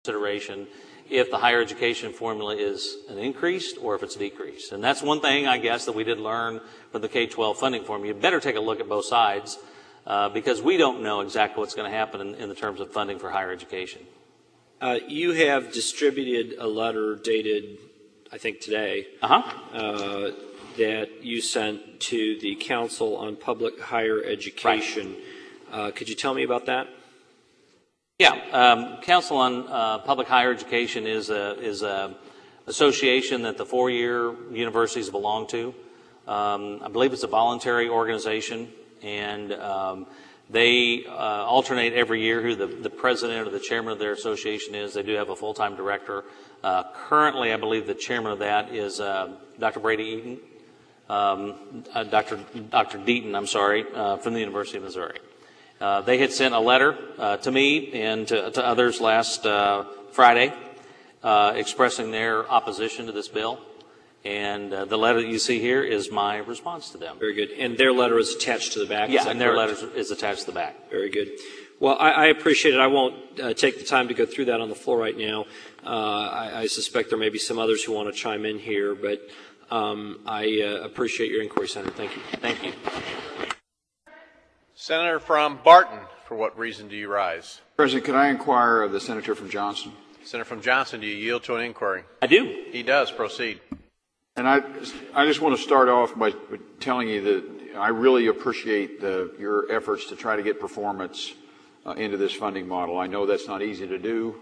consideration if the higher education formula is an increased or if it's decreased. And that's one thing, I guess, that we did learn from the K-12 funding formula. You better take a look at both sides because we don't know exactly what's going to happen in the terms of funding for higher education. You have distributed a letter dated, I think, today that you sent to the Council on Public Higher Education. Right. Could you tell me about that? Yeah, Council on Public Higher Education is a association that the four-year universities belong to. I believe it's a voluntary organization, and they alternate every year who the president or the chairman of their association is. They do have a full-time director. Currently, I believe the chairman of that is Dr. Brady Eaton, Dr. Deaton, I'm sorry, from the University of Missouri. They had sent a letter to me and to others last Friday expressing their opposition to this bill. And the letter that you see here is my response to them. Very good. And their letter is attached to the back? Yeah, and their letter is attached to the back. Very good. Well, I appreciate it. I won't take the time to go through that on the floor right now. I suspect there may be some others who want to chime in here, but I appreciate your inquiry, Senator. Thank you. Thank you. Senator from Barton, for what reason do you rise? President, could I inquire of the senator from Johnson? Senator from Johnson, do you yield to an inquiry? I do. He does. Proceed. And I just want to start off by telling you that I really appreciate your efforts to try to get performance into this funding model. I know that's not easy to do.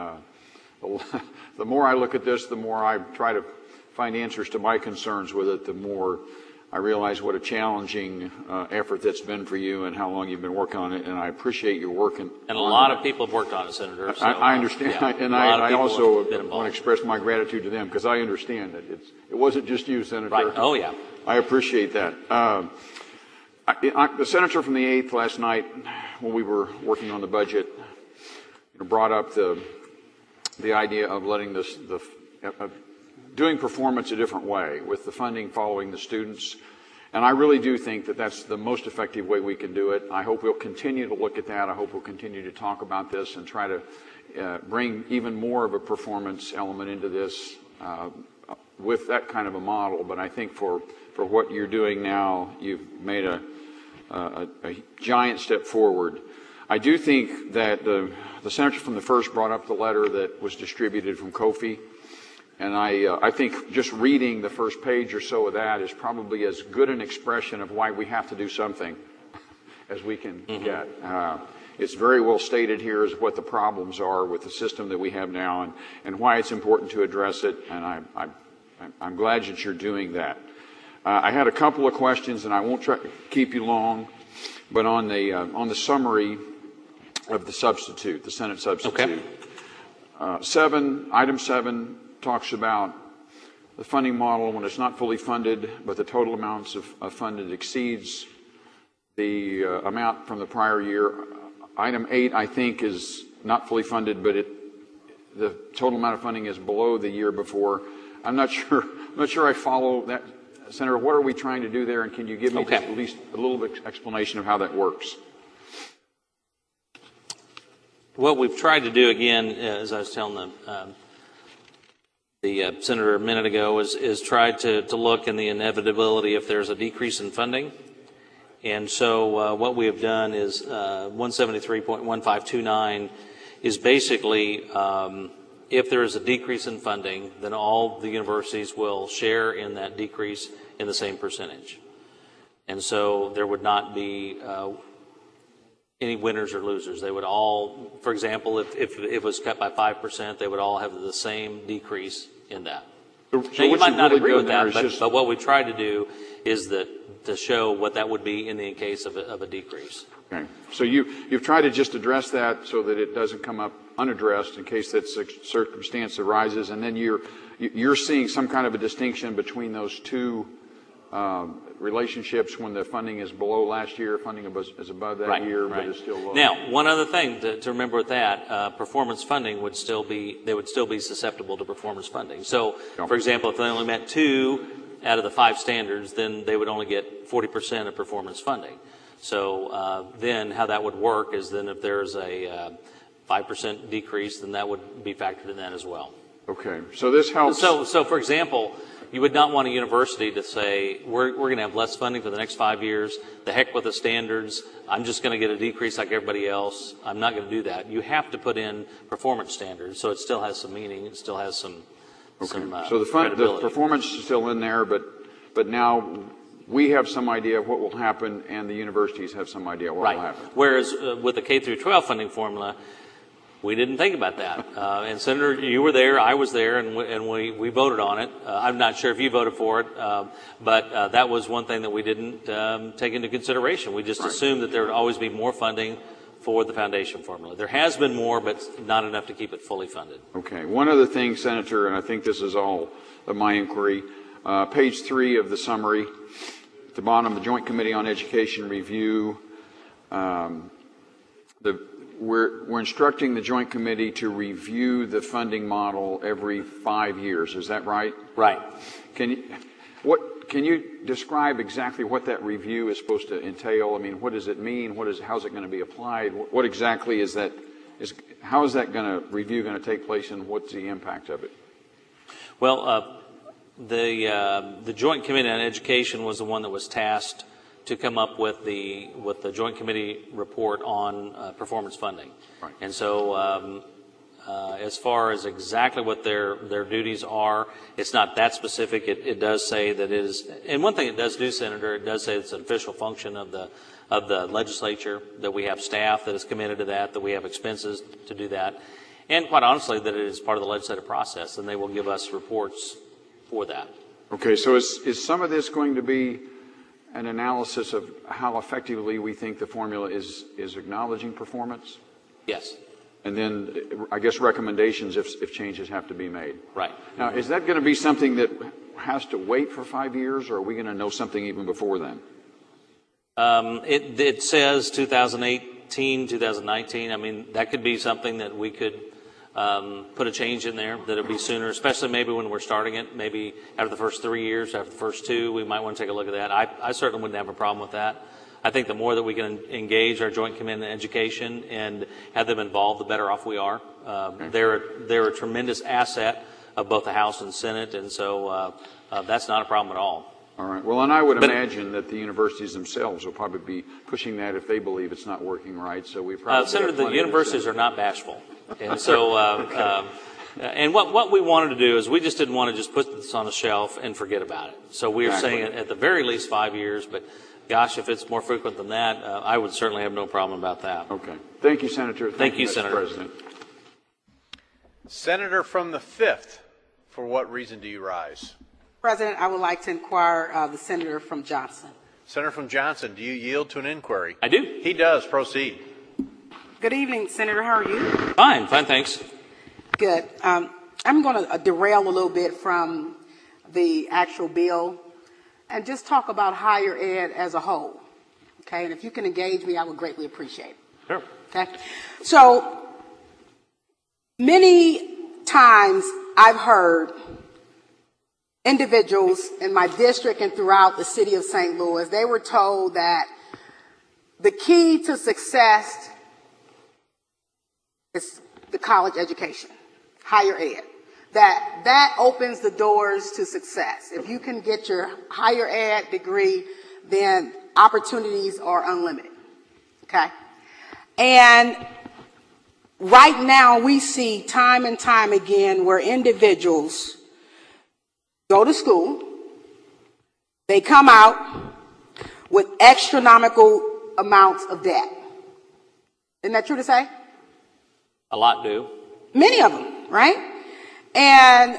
The more I look at this, the more I try to find answers to my concerns with it, the more I realize what a challenging effort that's been for you and how long you've been working on it, and I appreciate your work. And a lot of people have worked on it, Senator. So, I understand, yeah, and I also want to express my gratitude to them because I understand that it wasn't just you, Senator. Right. Oh, yeah. I appreciate that. The senator from the 8th last night, when we were working on the budget, brought up the idea of letting doing performance a different way with the funding following the students. And I really do think that that's the most effective way we can do it. I hope we'll continue to look at that. I hope we'll continue to talk about this and try to bring even more of a performance element into this with that kind of a model. But I think for what you're doing now, you've made a giant step forward. I do think that the senator from the 1st brought up the letter that was distributed from Kofi. And I think just reading the first page or so of that is probably as good an expression of why we have to do something as we can get. It's very well stated here as what the problems are with the system that we have now and why it's important to address it. And I'm glad that you're doing that. I had a couple of questions, and I won't try to keep you long, but on the summary of the substitute, the Senate substitute. Okay. Item 7 talks about the funding model when it's not fully funded, but the total amounts of funded exceeds the amount from the prior year. Item 8, I think, is not fully funded, but the total amount of funding is below the year before. I'm not sure I follow that, Senator. What are we trying to do there, and can you give me just at least a little bit of explanation of how that works? What we've tried to do, again, as I was telling the senator a minute ago, is try to look in the inevitability if there's a decrease in funding. And so what we have done is 173.1529 is basically if there is a decrease in funding, then all the universities will share in that decrease in the same percentage. And so there would not be any winners or losers. They would all, for example, if it was cut by 5%, they would all have the same decrease in that. So now, you might not really agree with that, but what we try to do is to show what that would be in the case of a decrease. Okay. So you've tried to just address that so that it doesn't come up unaddressed in case that circumstance arises, and then you're seeing some kind of a distinction between those two relationships when the funding is below last year, funding is above that year, but is still low. Now, one other thing to remember with that, performance funding would still be susceptible to performance funding. So, for example, if they only met 2 out of the 5 standards, then they would only get 40% of performance funding. So then how that would work is then if there's a 5% decrease, then that would be factored in that as well. Okay, so this helps. So for example, you would not want a university to say, we're going to have less funding for the next 5 years. The heck with the standards. I'm just going to get a decrease like everybody else. I'm not going to do that. You have to put in performance standards, so it still has some meaning. It still has some. Okay. So the performance is still in there, but now we have some idea of what will happen, and the universities have some idea what will happen. Whereas with the K through 12 funding formula, we didn't think about that. And Senator, you were there, I was there, and we voted on it. I'm not sure if you voted for it, but that was one thing that we didn't take into consideration. We just assumed that there would always be more funding for the foundation formula. There has been more, but not enough to keep it fully funded. Okay. One other thing, Senator, and I think this is all of my inquiry, page 3 of the summary, at the bottom, the Joint Committee on Education review, we're instructing the Joint Committee to review the funding model every 5 years. Is that right? Right. Can you describe exactly what that review is supposed to entail? I mean, what does it mean? How's it going to be applied? What exactly is that? How is that review going to take place, and what's the impact of it? Well, the Joint Committee on Education was the one that was tasked to come up with the Joint Committee report on performance funding. Right. And so as far as exactly what their duties are, it's not that specific. It does say that it is, and one thing it does do, Senator, it does say it's an official function of the legislature, that we have staff that is committed to that we have expenses to do that, and quite honestly, that it is part of the legislative process, and they will give us reports for that. Okay, so is some of this going to be an analysis of how effectively we think the formula is acknowledging performance? Yes. And then, I guess, recommendations if changes have to be made. Right. Now, is that going to be something that has to wait for 5 years, or are we going to know something even before then? It says 2018, 2019. I mean, that could be something that we could put a change in there, that it'll be sooner, especially maybe when we're starting it, maybe after the first 3 years, after the first 2, we might want to take a look at that. I certainly wouldn't have a problem with that. I think the more that we can engage our Joint Committee on Education and have them involved, the better off we are. They're a tremendous asset of both the House and Senate, and so that's not a problem at all. All right. Well, and I would imagine that the universities themselves will probably be pushing that if they believe it's not working right. So we probably Senator, the universities are not bashful, and so and what we wanted to do is we just didn't want to just put this on a shelf and forget about it. So we are saying at the very least 5 years, but gosh, if it's more frequent than that, I would certainly have no problem about that. Okay. Thank you, Senator. Thank you, Senator. President. Senator from the 5th, for what reason do you rise? President, I would like to inquire the senator from Johnson. Senator from Johnson, do you yield to an inquiry? I do. He does. Proceed. Good evening, Senator. How are you? Fine, thanks. Good. I'm going to derail a little bit from the actual bill and just talk about higher ed as a whole. Okay, and if you can engage me, I would greatly appreciate it. Sure. Okay. So many times I've heard individuals in my district and throughout the city of St. Louis, they were told that the key to success is the college education, higher ed. That opens the doors to success. If you can get your higher ed degree, then opportunities are unlimited. Okay? And right now we see time and time again where individuals go to school, they come out with astronomical amounts of debt. Isn't that true to say? A lot do. Many of them, right? And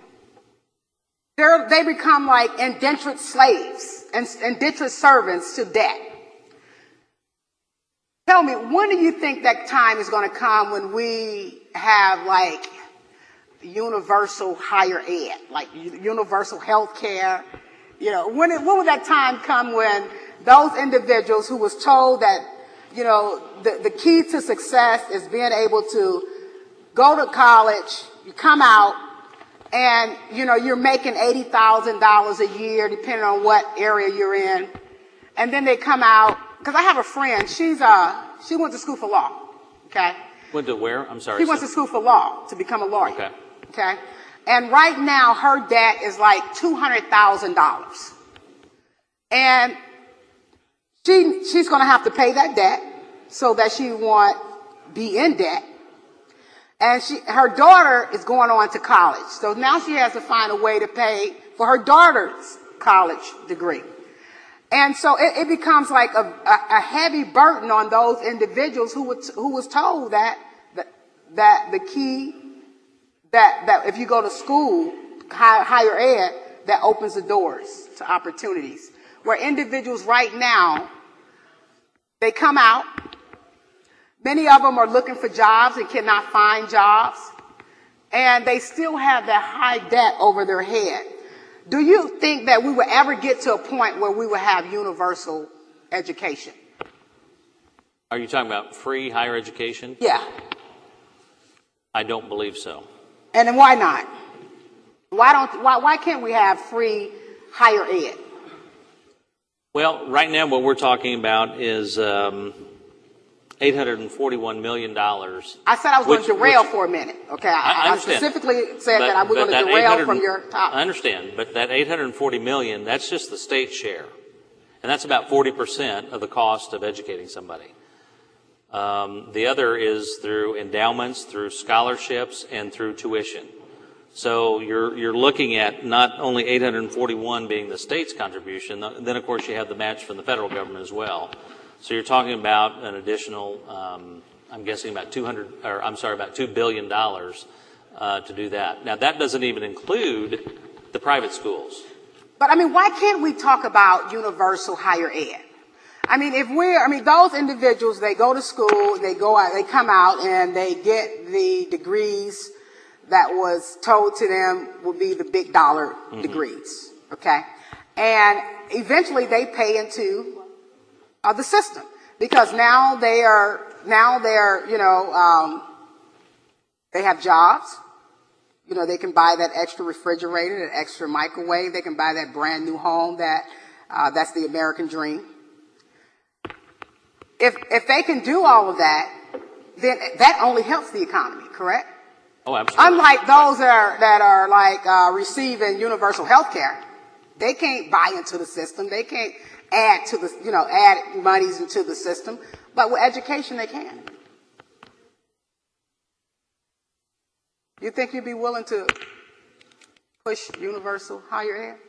they become like indentured slaves and indentured servants to debt. Tell me, when do you think that time is going to come when we have like universal higher ed, like universal health care? You know, when will that time come when those individuals who was told that, you know, the key to success is being able to go to college, you come out, and, you know, you're making $80,000 a year, depending on what area you're in. And then they come out, because I have a friend, she went to school for law, okay? Went to where? I'm sorry. He went to school for law, to become a lawyer. Okay. Okay? And right now, her debt is like $200,000. And she's going to have to pay that debt so that she won't be in debt. And her daughter is going on to college. So now she has to find a way to pay for her daughter's college degree. And so it becomes like a heavy burden on those individuals who was told that the key, that if you go to school, higher ed, that opens the doors to opportunities. Where individuals right now, they come out, many of them are looking for jobs and cannot find jobs, and they still have that high debt over their head. Do you think that we will ever get to a point where we will have universal education? Are you talking about free higher education? Yeah. I don't believe so. And then why not? Why can't we have free higher ed? Well, right now what we're talking about is $841 million. I said I was going to derail for a minute. Okay, I specifically said that I was going to derail from your topic. I understand, but that $840 million, that's just the state share. And that's about 40% of the cost of educating somebody. The other is through endowments, through scholarships, and through tuition. So you're looking at not only 841 being the state's contribution, then of course you have the match from the federal government as well. So you're talking about an additional, I'm guessing about $2 billion to do that. Now that doesn't even include the private schools. But I mean, why can't we talk about universal higher ed? I mean, those individuals, they go to school, they come out and they get the degrees that was told to them would be the big dollar degrees. Okay. And eventually they pay into the system, because now they have jobs. They can buy that extra refrigerator, that extra microwave. They can buy that brand new home that's the American dream. If they can do all of that, then that only helps the economy, correct? Oh, absolutely. Unlike those that are receiving universal health care, they can't buy into the system. They can't add monies into the system. But with education, they can. You think you'd be willing to push universal higher ed?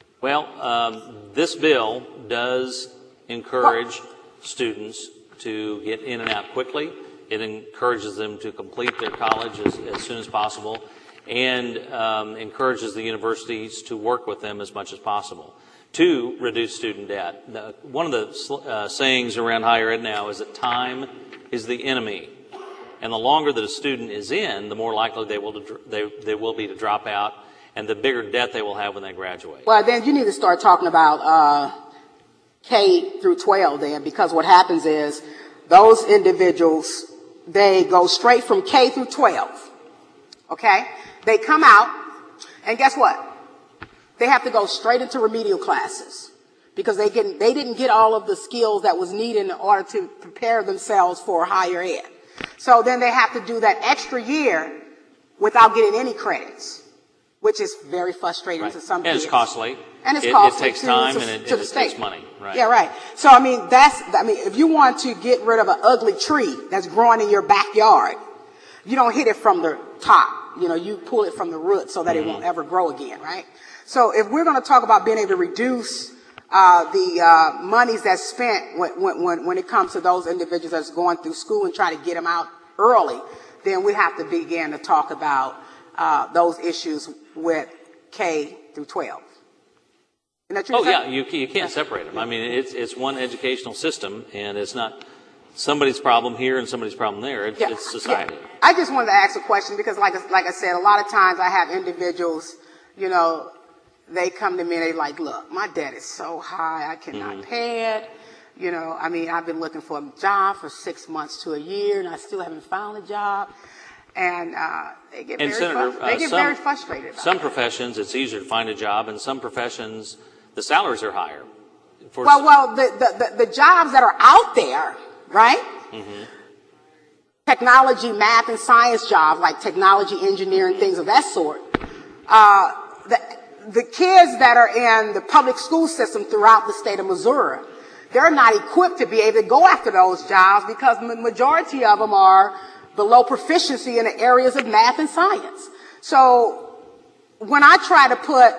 Well, this bill does encourage students to get in and out quickly. It encourages them to complete their college as soon as possible, and encourages the universities to work with them as much as possible to reduce student debt. One of the sayings around higher ed now is that time is the enemy. And the longer that a student is in, the more likely they will be to drop out, and the bigger debt they will have when they graduate. Well, then you need to start talking about K through 12 then, because what happens is those individuals, they go straight from K through 12. Okay? They come out, and guess what? They have to go straight into remedial classes because they didn't get all of the skills that was needed in order to prepare themselves for higher ed. So then they have to do that extra year without getting any credits, which is very frustrating to some kids. And it's costly. And it's costly. It takes time and it takes money. Right. Yeah, right. So, if you want to get rid of an ugly tree that's growing in your backyard, you don't hit it from the top. You pull it from the root so that it won't ever grow again, right? So if we're going to talk about being able to reduce the monies that's spent when it comes to those individuals that's going through school and try to get them out early, then we have to begin to talk about those issues with K through 12. Isn't that true? Oh, yeah, you can't separate them. I mean, it's one educational system, and it's not somebody's problem here and somebody's problem there. It's society. Yeah. I just wanted to ask a question because, like I said, a lot of times I have individuals, they come to me and they're like, look, my debt is so high, I cannot pay it. I've been looking for a job for 6 months to a year, and I still haven't found a job. And they get very frustrated about some it. professions, it's easier to find a job, and some professions, the salaries are higher. The jobs that are out there, right? technology, math, and science jobs, like technology, engineering, things of that sort, the kids that are in the public school system throughout the state of Missouri, they're not equipped to be able to go after those jobs because the majority of them are below proficiency in the areas of math and science. So when I try to put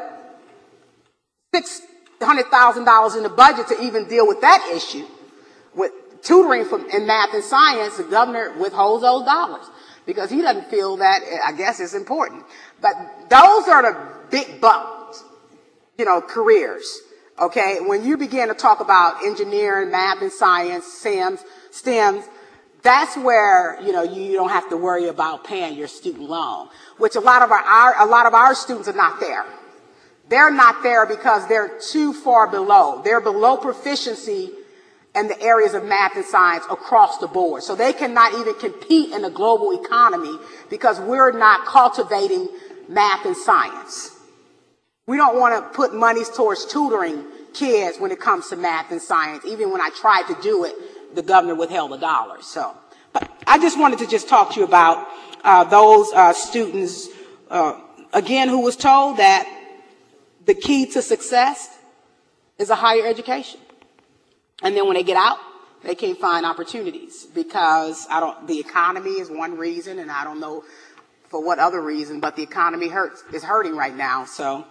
$600,000 in the budget to even deal with that issue, with tutoring in math and science, the governor withholds those dollars because he doesn't feel that, I guess, it's important. But those are the big bucks, careers. Okay, when you begin to talk about engineering, math and science, STEMs, that's where, you don't have to worry about paying your student loan, which a lot of our students are not there. They're not there because they're too far below. They're below proficiency in the areas of math and science across the board. So they cannot even compete in the global economy because we're not cultivating math and science. We don't want to put monies towards tutoring kids when it comes to math and science. Even when I tried to do it, the governor withheld the dollars. So, but I just wanted to just talk to you about those students, again, who was told that the key to success is a higher education. And then when they get out, they can't find opportunities because the economy is one reason, and I don't know for what other reason, but the economy is hurting right now. So,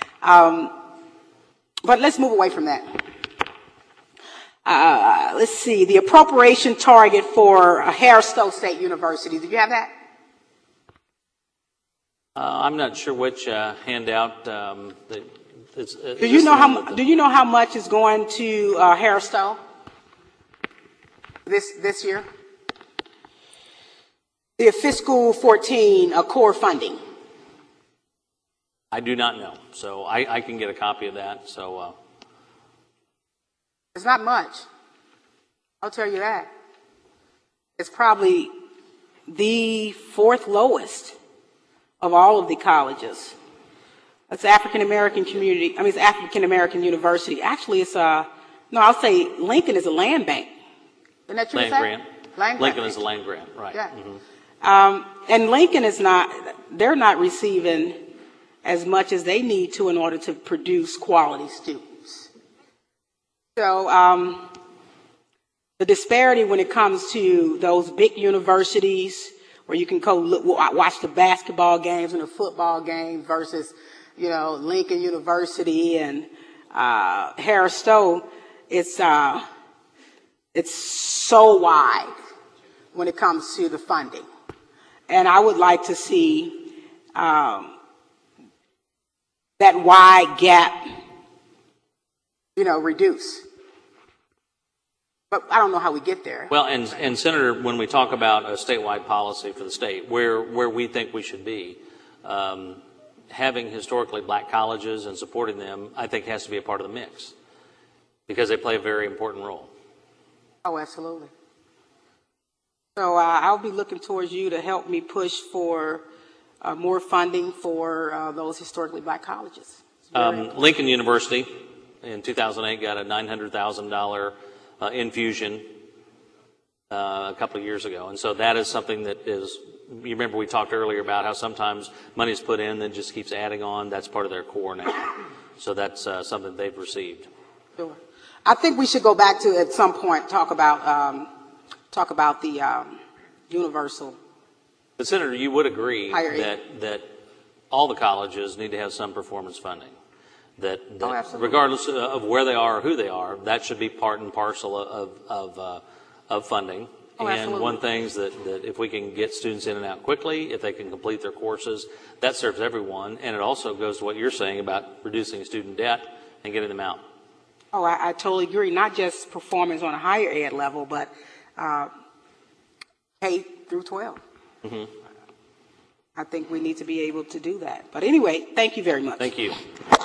but let's move away from that. Let's see, the appropriation target for Harris-Stowe State University. Did you have that? I'm not sure which handout. Do you know how much is going to Harris-Stowe this year? The fiscal 14 core funding. I do not know, so I can get a copy of that. So it's not much. I'll tell you that. It's probably the fourth lowest of all of the colleges. It's African American community. It's African American university. Actually, I'll say Lincoln is a land bank. Isn't that true? Land grant. Land Lincoln grant. is a land grant, right? Yeah. Mm-hmm. And Lincoln they're not receiving as much as they need to in order to produce quality students. So the disparity when it comes to those big universities where you can go watch the basketball games and the football games versus, Lincoln University and Harris-Stowe, it's so wide when it comes to the funding. And I would like to see that wide gap, reduce. But I don't know how we get there. Well, and Senator, when we talk about a statewide policy for the state, where we think we should be, having historically black colleges and supporting them, I think has to be a part of the mix because they play a very important role. Oh, absolutely. So I'll be looking towards you to help me push for more funding for those historically black colleges. Lincoln University in 2008 got a $900,000 infusion a couple of years ago. And so that is something that is, you remember we talked earlier about how sometimes money is put in and just keeps adding on. That's part of their core now. So that's something they've received. Sure. I think we should go back to, at some point, talk about the universal. But Senator, you would agree higher that all the colleges need to have some performance funding. That absolutely. Regardless of where they are or who they are, that should be part and parcel of funding. Oh, and absolutely. one thing is that if we can get students in and out quickly, if they can complete their courses, that serves everyone. And it also goes to what you're saying about reducing student debt and getting them out. Oh, I totally agree. Not just performance on a higher ed level, but K through 12. Mm-hmm. I think we need to be able to do that. But anyway, thank you very much. Thank you.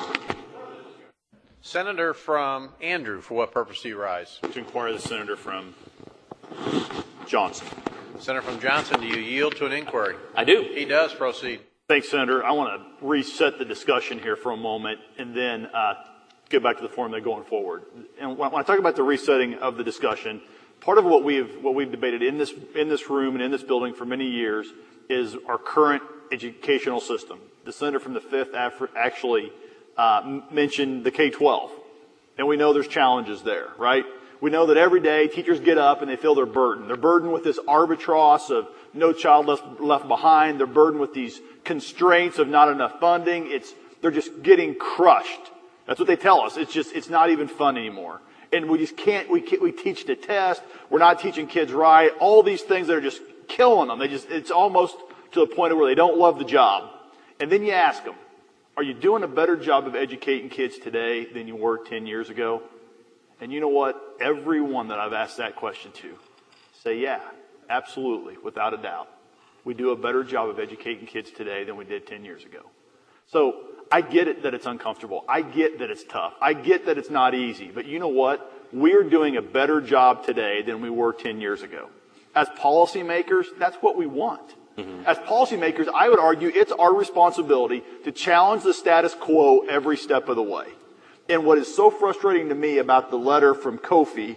Senator from Andrew, for what purpose do you rise? To inquire the senator from Johnson. Senator from Johnson, do you yield to an inquiry? I do. He does. Proceed. Thanks, Senator. I want to reset the discussion here for a moment and then get back to the formula going forward. And when I talk about the resetting of the discussion, part of what we've debated in this room and in this building for many years is our current educational system. The senator from the 5th actually mentioned the K-12, and we know there's challenges there, right? We know that every day teachers get up and they feel they're burdened. They're burdened with this albatross of no child left behind. They're burdened with these constraints of not enough funding. They're just getting crushed. That's what they tell us. It's not even fun anymore. And we just can't, we teach to test. We're not teaching kids right. All these things that are just killing them. It's almost to the point where they don't love the job. And then you ask them, are you doing a better job of educating kids today than you were 10 years ago? And you know what? Everyone that I've asked that question to say, yeah, absolutely, without a doubt. We do a better job of educating kids today than we did 10 years ago. So I get it that it's uncomfortable. I get that it's tough. I get that it's not easy. But you know what? We're doing a better job today than we were 10 years ago. As policymakers, that's what we want. Mm-hmm. As policymakers, I would argue it's our responsibility to challenge the status quo every step of the way. And what is so frustrating to me about the letter from Kofi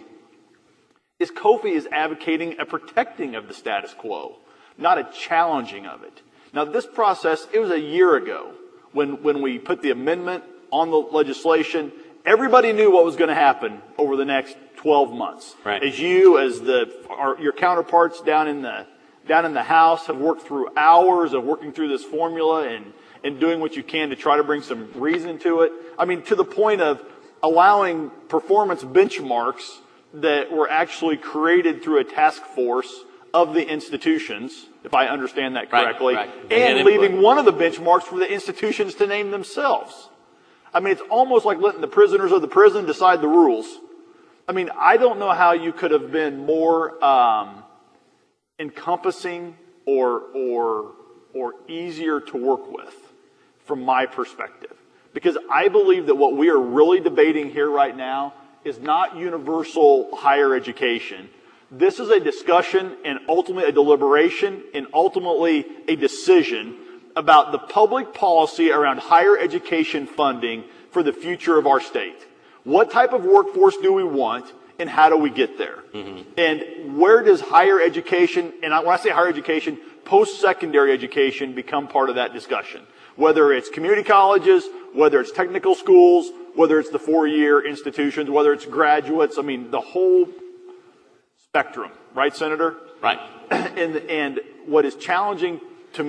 is advocating a protecting of the status quo, not a challenging of it. Now, this process, it was a year ago when we put the amendment on the legislation. Everybody knew what was going to happen over the next 12 months. Right. As your counterparts down in the House have worked through hours of working through this formula and doing what you can to try to bring some reason to it. I mean, to the point of allowing performance benchmarks that were actually created through a task force of the institutions, if I understand that correctly, right. And leaving one of the benchmarks for the institutions to name themselves. I mean, it's almost like letting the prisoners of the prison decide the rules. I mean, I don't know how you could have been more encompassing or easier to work with from my perspective. Because I believe that what we are really debating here right now is not universal higher education. This is a discussion and ultimately a deliberation and ultimately a decision about the public policy around higher education funding for the future of our state. What type of workforce do we want, and how do we get there? Mm-hmm. And where does higher education, and when I say higher education, post-secondary education become part of that discussion? Whether it's community colleges, whether it's technical schools, whether it's the 4-year institutions, whether it's graduates, I mean, the whole spectrum, right, Senator? Right. And what is challenging for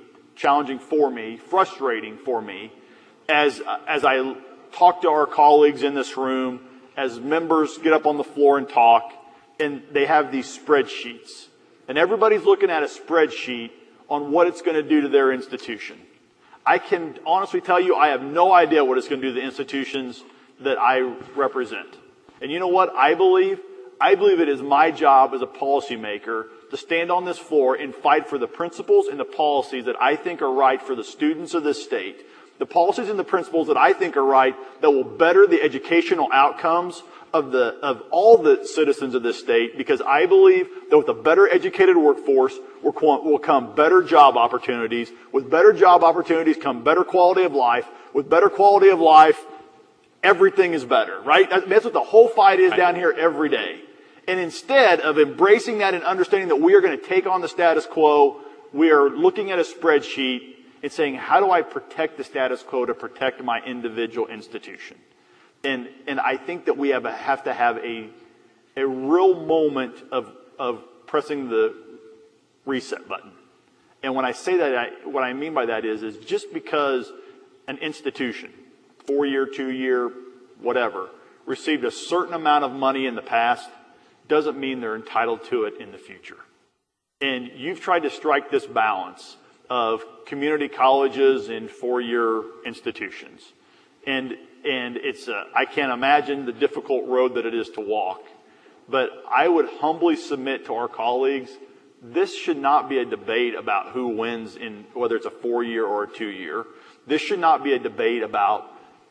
me, frustrating for me, as I talk to our colleagues in this room, as members get up on the floor and talk, and they have these spreadsheets, and everybody's looking at a spreadsheet on what it's going to do to their institution. I can honestly tell you I have no idea what it's going to do to the institutions that I represent. And you know what I believe? I believe it is my job as a policymaker to stand on this floor and fight for the principles and the policies that I think are right for the students of this state. The policies and the principles that I think are right that will better the educational outcomes of all the citizens of this state, because I believe that with a better educated workforce will come better job opportunities. With better job opportunities come better quality of life. With better quality of life, everything is better, right? That's what the whole fight is down here every day. And instead of embracing that and understanding that we are going to take on the status quo, we are looking at a spreadsheet and saying, how do I protect the status quo to protect my individual institution? And I think that we have to have a real moment of pressing the reset button. And when I say that, what I mean by that is just because an institution, 4-year, 2-year, whatever, received a certain amount of money in the past, doesn't mean they're entitled to it in the future. And you've tried to strike this balance of community colleges and 4-year institutions. And it's I can't imagine the difficult road that it is to walk. But I would humbly submit to our colleagues, this should not be a debate about who wins in whether it's a 4-year or a 2-year. This should not be a debate about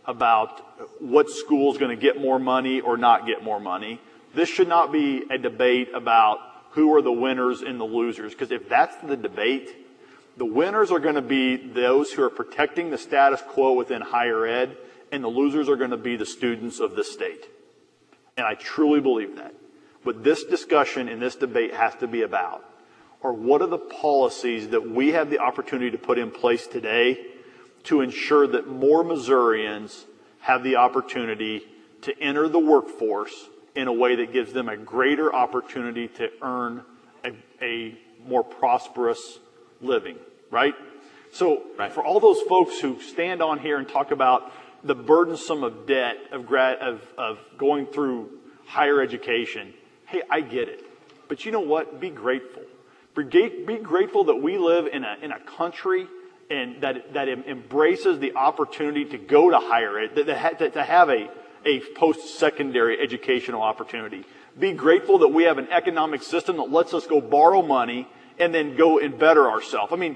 what school is going to get more money or not get more money. This should not be a debate about who are the winners and the losers. Because if that's the debate, the winners are going to be those who are protecting the status quo within higher ed, and the losers are going to be the students of this state. And I truly believe that. What this discussion and this debate has to be about are what are the policies that we have the opportunity to put in place today to ensure that more Missourians have the opportunity to enter the workforce in a way that gives them a greater opportunity to earn a more prosperous living, right? So for all those folks who stand on here and talk about the burdensome of debt, of going through higher education, hey, I get it. But you know what? Be grateful. Be grateful that we live in a country and that embraces the opportunity to go to higher ed, to have a post-secondary educational opportunity. Be grateful that we have an economic system that lets us go borrow money and then go and better ourselves. I mean,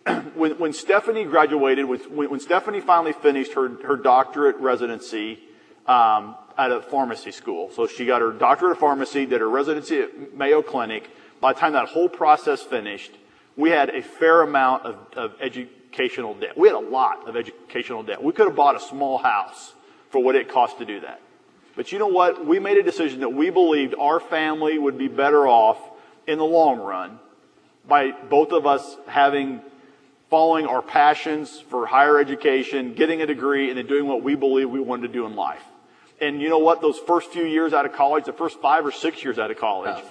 when Stephanie graduated, when Stephanie finally finished her doctorate residency at a pharmacy school, so she got her doctorate of pharmacy, did her residency at Mayo Clinic. By the time that whole process finished, we had a fair amount of educational debt. We had a lot of educational debt. We could have bought a small house for what it cost to do that. But you know what? We made a decision that we believed our family would be better off in the long run by both of us following our passions for higher education, getting a degree, and then doing what we believe we wanted to do in life. And you know what? Those first few years out of college, the first 5 or 6 years out of college,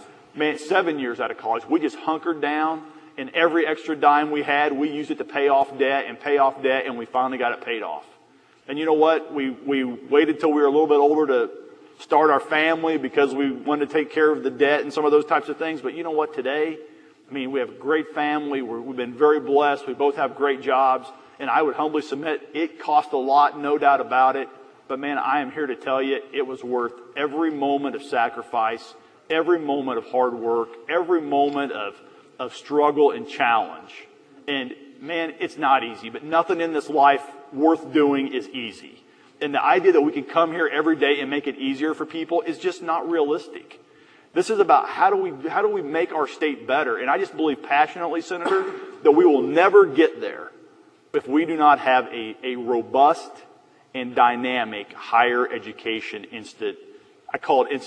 7 years out of college, we just hunkered down, and every extra dime we had, we used it to pay off debt, and we finally got it paid off. And you know what? We waited till we were a little bit older to start our family because we wanted to take care of the debt and some of those types of things. But you know what? Today, I mean, we have a great family. We've been very blessed. We both have great jobs. And I would humbly submit it cost a lot, no doubt about it. But man, I am here to tell you it was worth every moment of sacrifice, every moment of hard work, every moment of struggle and challenge. And man, it's not easy, but nothing in this life worth doing is easy. And the idea that we can come here every day and make it easier for people is just not realistic. This is about how do we make our state better? And I just believe passionately, Senator, that we will never get there if we do not have a robust and dynamic higher education I call it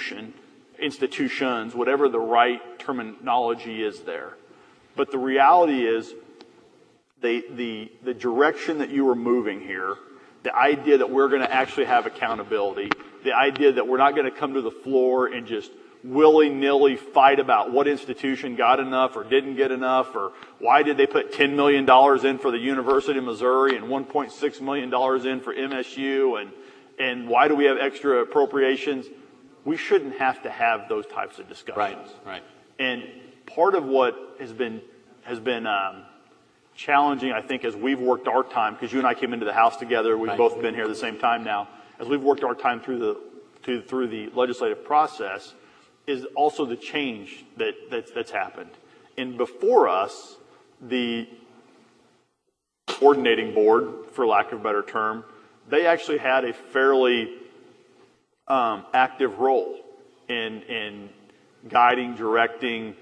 institutions, whatever the right terminology is there. But the reality is the direction that you are moving here, the idea that we're going to actually have accountability, the idea that we're not going to come to the floor and just willy-nilly fight about what institution got enough or didn't get enough, or why did they put $10 million in for the University of Missouri and $1.6 million in for MSU, and why do we have extra appropriations? We shouldn't have to have those types of discussions. Right. And part of what has been challenging, I think, as we've worked our time, because you and I came into the House together, we've both been here at the same time now, as we've worked our time through the legislative process, is also the change that's happened. And before us, the coordinating board, for lack of a better term, they actually had a fairly active role in guiding, directing,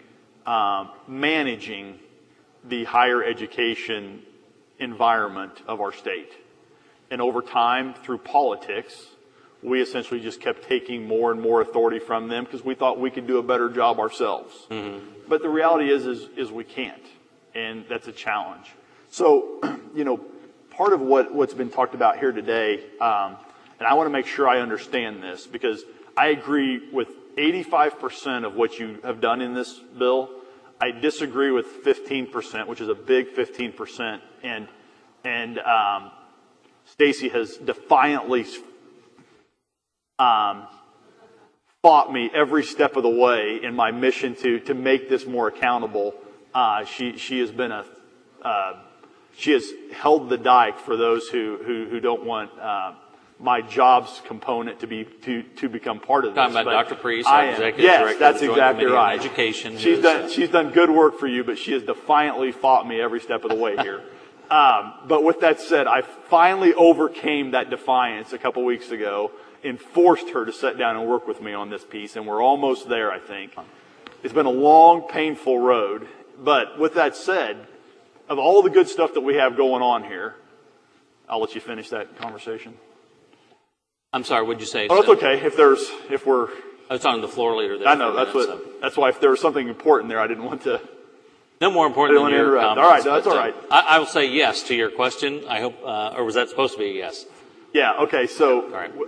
managing the higher education environment of our state. And over time, through politics, we essentially just kept taking more and more authority from them because we thought we could do a better job ourselves. Mm-hmm. But the reality is we can't, and that's a challenge. So, part of what's been talked about here today, and I want to make sure I understand this because I agree with 85% of what you have done in this bill. I disagree with 15%, which is a big 15%, and Stacy has defiantly fought me every step of the way in my mission to make this more accountable. She has been she has held the dike for those who don't want my jobs component to become part of this. Talking about Dr. Priest, our executive director. Yes, that's exactly right. Education. She's done good work for you, but she has defiantly fought me every step of the way here. But with that said, I finally overcame that defiance a couple weeks ago and forced her to sit down and work with me on this piece, and we're almost there, I think. It's been a long, painful road, but with that said, of all the good stuff that we have going on here, I'll let you finish that conversation. I'm sorry, what'd you say? Oh, it's okay. If we're I was talking to the floor leader there. I know, that's why if there was something important there, I didn't want to. No more important than your comments. All right, that's all right. I will say yes to your question. I hope, or was that supposed to be a yes? Yeah, okay, so All right.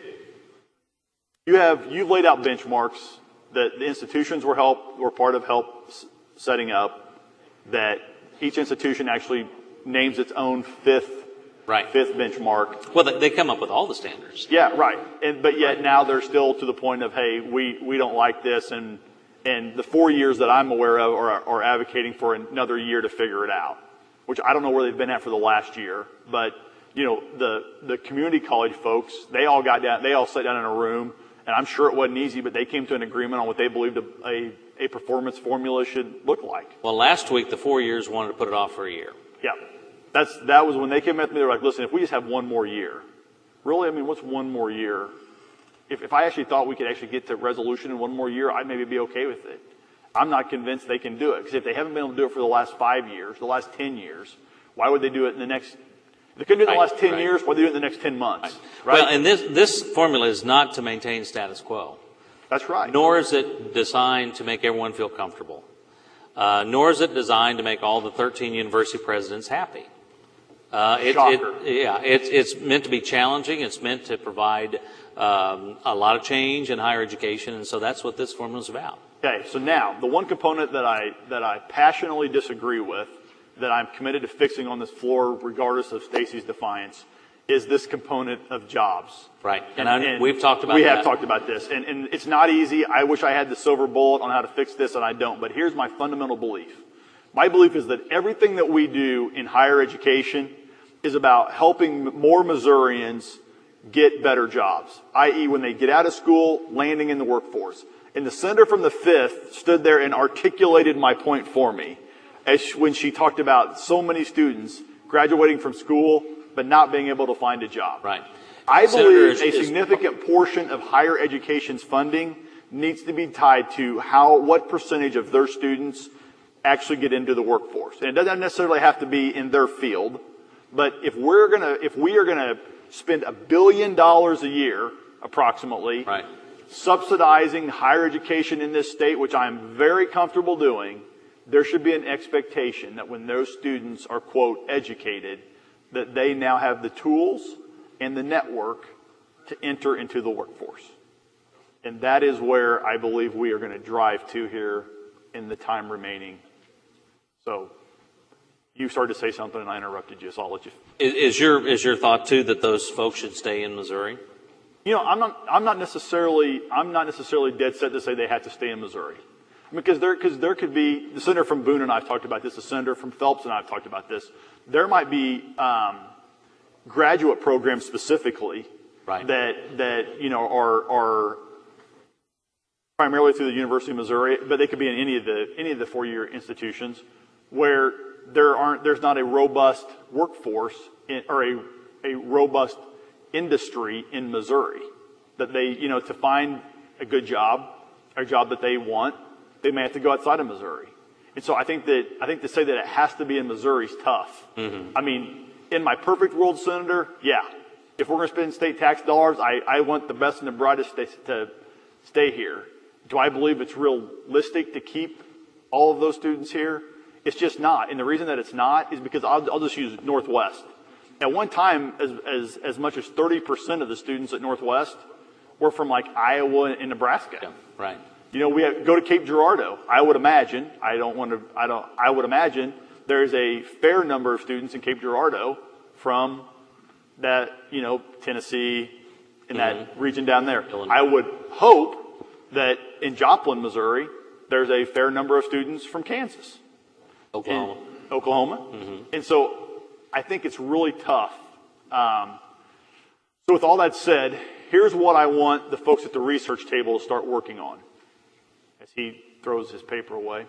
you've laid out benchmarks that the institutions were part of setting up, that each institution actually names its own fifth benchmark. Well, they come up with all the standards. Yeah, right. But yet now they're still to the point of, hey, we don't like this, and the 4 years that I'm aware of are advocating for another year to figure it out, which I don't know where they've been at for the last year. But, you know, the community college folks, they all sat down in a room, and I'm sure it wasn't easy, but they came to an agreement on what they believed a performance formula should look like. Well, last week, the 4 years wanted to put it off for a year. Yeah. That was when they came at me, they were like, listen, if we just have one more year, really, I mean, what's one more year? If I actually thought we could actually get to resolution in one more year, I'd maybe be okay with it. I'm not convinced they can do it, because if they haven't been able to do it for the last 5 years, the last 10 years, why would they do it in the next, if they couldn't do it in the last 10 years, why would they do it in the next 10 months? Right? Well, and this formula is not to maintain status quo. That's right. Nor is it designed to make everyone feel comfortable. Nor is it designed to make all the 13 university presidents happy. It's meant to be challenging. It's meant to provide a lot of change in higher education, and so that's what this formula is about. Okay, so now the one component that I passionately disagree with, that I'm committed to fixing on this floor, regardless of Stacey's defiance, is this component of jobs. Right, and we've talked about that. We have talked about this, and it's not easy. I wish I had the silver bullet on how to fix this, and I don't. But here's my fundamental belief. My belief is that everything that we do in higher education is about helping more Missourians get better jobs, i.e. when they get out of school, landing in the workforce. And the senator from the 5th stood there and articulated my point for me when she talked about so many students graduating from school but not being able to find a job. Right. I believe a significant portion of higher education's funding needs to be tied to what percentage of their students actually get into the workforce. And it doesn't necessarily have to be in their field. But if we are gonna spend $1 billion a year, approximately, subsidizing higher education in this state, which I'm very comfortable doing, there should be an expectation that when those students are, quote, educated, that they now have the tools and the network to enter into the workforce. And that is where I believe we are going to drive to here in the time remaining. So you started to say something and I interrupted you, so I'll let you. Is your thought too that those folks should stay in Missouri? You know, I'm not necessarily dead set to say they have to stay in Missouri, because there could be, the senator from Boone and I have talked about this. The senator from Phelps and I have talked about this. There might be graduate programs specifically that you know are primarily through the University of Missouri, but they could be in any of the 4-year institutions where there's not a robust workforce or a robust industry in Missouri, that they, you know, to find a good job, a job that they want, they may have to go outside of Missouri. And so I think to say that it has to be in Missouri is tough. Mm-hmm. I mean, in my perfect world, Senator, yeah, if we're going to spend state tax dollars, I want the best and the brightest to stay here. Do I believe it's realistic to keep all of those students here? It's just not. And the reason that it's not is because I'll just use Northwest. At one time, as much as 30% of the students at Northwest were from like Iowa and Nebraska. Yeah, right. You know, we go to Cape Girardeau. I would imagine there's a fair number of students in Cape Girardeau from that, you know, Tennessee and that region down there. Illinois. I would hope that in Joplin, Missouri, there's a fair number of students from Kansas. Oklahoma. Mm-hmm. And so I think it's really tough. So with all that said, here's what I want the folks at the research table to start working on as he throws his paper away.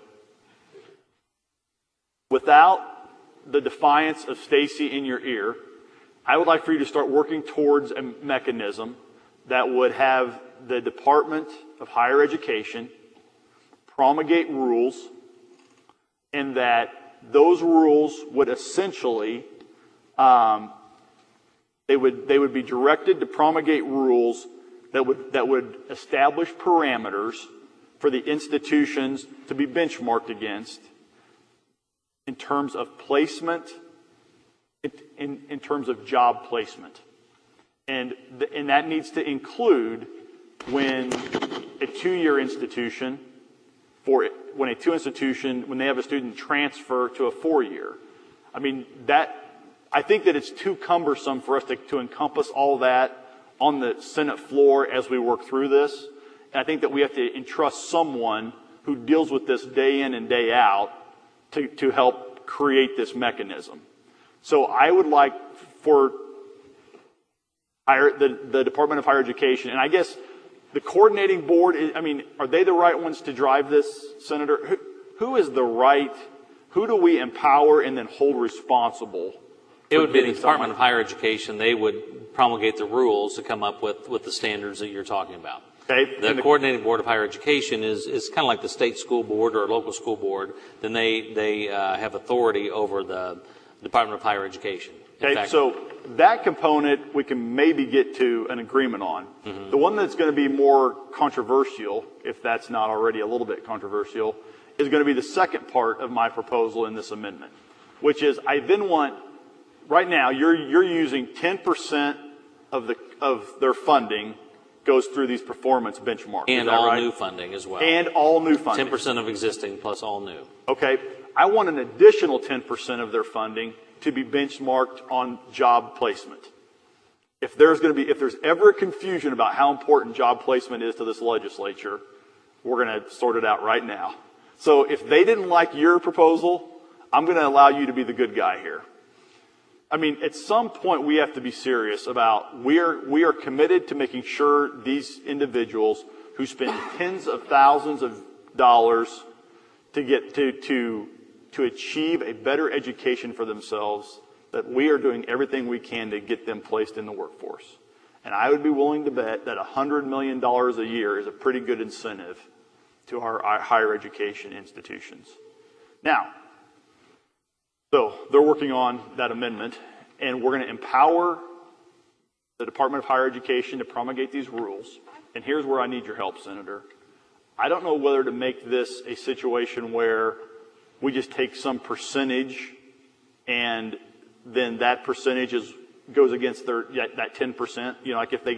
Without the defiance of Stacey in your ear, I would like for you to start working towards a mechanism that would have the Department of Higher Education promulgate rules, and that those rules would essentially, they would be directed to promulgate rules that would establish parameters for the institutions to be benchmarked against in terms of placement, in terms of job placement. And that needs to include when a two-year institution, when they have a student transfer to a four-year. I mean, I think that it's too cumbersome for us to encompass all that on the Senate floor as we work through this. And I think that we have to entrust someone who deals with this day in and day out to help create this mechanism. So I would like for the Department of Higher Education, and I guess the coordinating board, are they the right ones to drive this, Senator? Who do we empower and then hold responsible? It would be the Department of Higher Education. They would promulgate the rules to come up with the standards that you're talking about. Okay. The Coordinating Board of Higher Education is kind of like the state school board or a local school board. Then they have authority over the Department of Higher Education. Okay, so that component we can maybe get to an agreement on. Mm-hmm. The one that's going to be more controversial, if that's not already a little bit controversial, is going to be the second part of my proposal in this amendment, which is I then want, right now you're using 10% of their funding goes through these performance benchmarks. And all new funding as well. And all new funding. 10% of existing plus all new. Okay, I want an additional 10% of their funding to be benchmarked on job placement. If there's ever a confusion about how important job placement is to this legislature, we're going to sort it out right now. So if they didn't like your proposal, I'm going to allow you to be the good guy here. I mean, at some point we have to be serious about we are committed to making sure these individuals who spend tens of thousands of dollars to get to achieve a better education for themselves, that we are doing everything we can to get them placed in the workforce. And I would be willing to bet that $100 million a year is a pretty good incentive to our higher education institutions. Now, so they're working on that amendment, and we're going to empower the Department of Higher Education to promulgate these rules. And here's where I need your help, Senator. I don't know whether to make this a situation where we just take some percentage and then that percentage goes against that 10%. You know, like if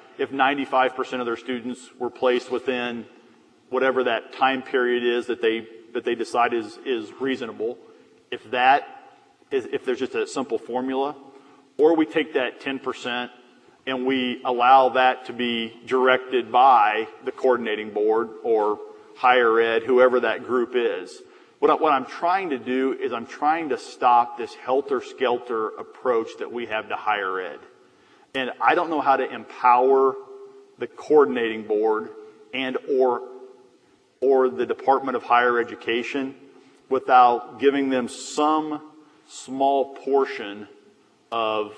95% of their students were placed within whatever that time period is that they decide is reasonable, if there's just a simple formula, or we take that 10% and we allow that to be directed by the coordinating board or higher ed, whoever that group is. What I'm trying to do is I'm trying to stop this helter-skelter approach that we have to higher ed. And I don't know how to empower the coordinating board and or the Department of Higher Education without giving them some small portion of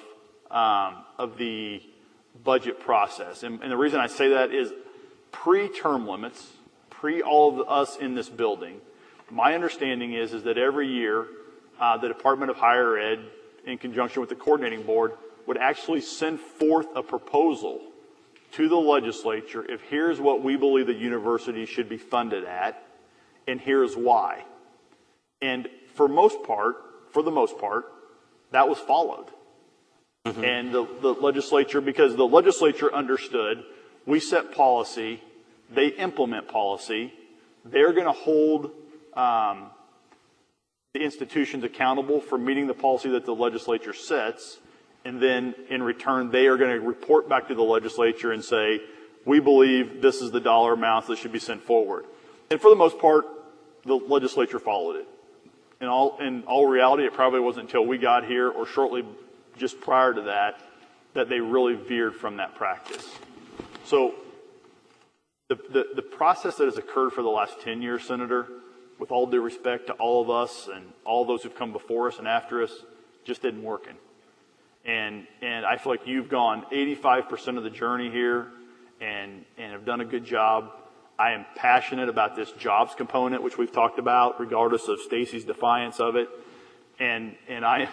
the budget process. And the reason I say that is pre-term limits, all of us in this building, my understanding is that every year the Department of Higher Ed, in conjunction with the coordinating board, would actually send forth a proposal to the legislature if here's what we believe the university should be funded at, and here's why. And for the most part, that was followed. Mm-hmm. And the legislature, because the legislature understood, we set policy, they implement policy, they're going to hold the institutions accountable for meeting the policy that the legislature sets, and then in return they are going to report back to the legislature and say, we believe this is the dollar amounts that should be sent forward. And for the most part, the legislature followed it. In all reality, it probably wasn't until we got here or shortly just prior to that they really veered from that practice. So the process that has occurred for the last 10 years, Senator, with all due respect to all of us and all those who've come before us and after us, just isn't working. And I feel like you've gone 85% of the journey here and have done a good job. I am passionate about this jobs component, which we've talked about, regardless of Stacy's defiance of it. And I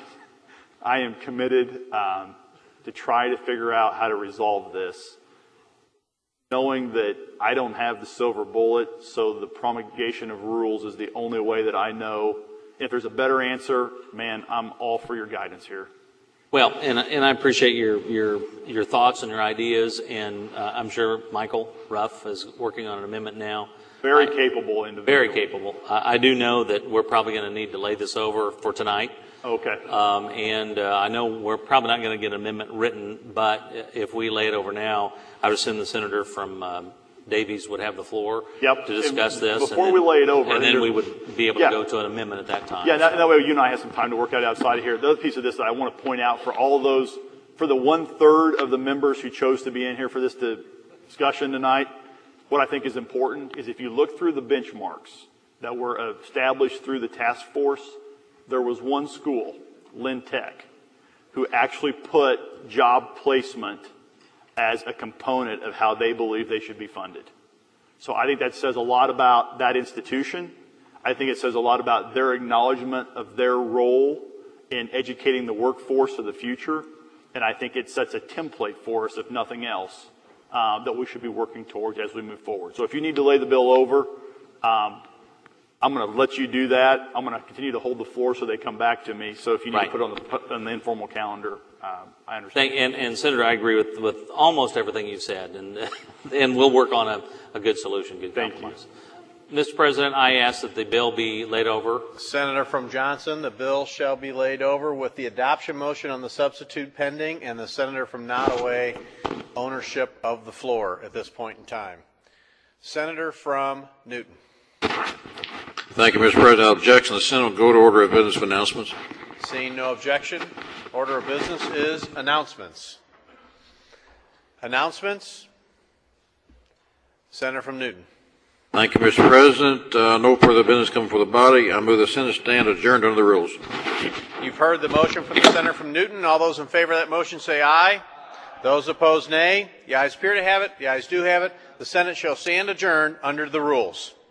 am committed to try to figure out how to resolve this. knowing that I don't have the silver bullet, so the promulgation of rules is the only way that I know. If there's a better answer, man, I'm all for your guidance here. Well, and I appreciate your thoughts and your ideas, and I'm sure Michael Ruff is working on an amendment now. Very capable individual. Very capable. I do know that we're probably going to need to lay this over for tonight. Okay. And I know we're probably not going to get an amendment written, but if we lay it over now, I would assume the senator from Davies would have the floor Yep. to discuss this. Before and we lay it over. and then we would be able Yeah. to go to an amendment at that time. Yeah, that way you and I have some time to work out outside of here. The other piece of this that I want to point out for all of those, for the 1/3 of the members who chose to be in here for this discussion tonight, what I think is important is if you look through the benchmarks that were established through the task force, there was one school, Lynn Tech, who actually put job placement as a component of how they believe they should be funded. So I think that says a lot about that institution. I think it says a lot about their acknowledgement of their role in educating the workforce of the future. And I think it sets a template for us, if nothing else, that we should be working towards as we move forward. So if you need to lay the bill over, I'm going to let you do that. I'm going to continue to hold the floor so they come back to me. So if you need to put it on the informal calendar, I understand. And Senator, I agree with almost everything you said, and we'll work on a good solution, good compromise. Mr. President, I ask that the bill be laid over. Senator from Johnson, the bill shall be laid over with the adoption motion on the substitute pending, and the senator from Nottoway ownership of the floor at this point in time. Senator from Newton. Thank you, Mr. President. Objection. The Senate will go to order of business of announcements. Seeing no objection, order of business is announcements. Announcements. Senator from Newton. Thank you, Mr. President. No further business coming before the body. I move the Senate stand adjourned under the rules. You've heard the motion from the senator from Newton. All those in favor of that motion say aye. Those opposed, nay. The ayes appear to have it. The ayes do have it. The Senate shall stand adjourned under the rules.